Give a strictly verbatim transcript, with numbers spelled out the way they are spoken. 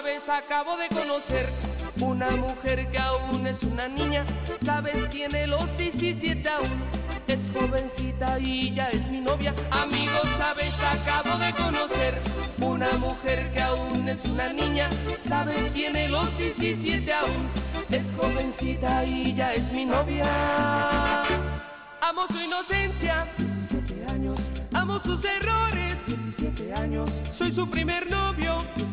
sabes, acabo de conocer una mujer que aún es una niña. Sabes, tiene los diecisiete aún, es jovencita y ya es mi novia. Amigos, sabes, acabo de conocer una mujer que aún es una niña. Sabes, tiene los diecisiete aún, es jovencita y ya es mi novia. Amo su inocencia, diecisiete años. Amo sus errores, diecisiete años. Soy su primer novio,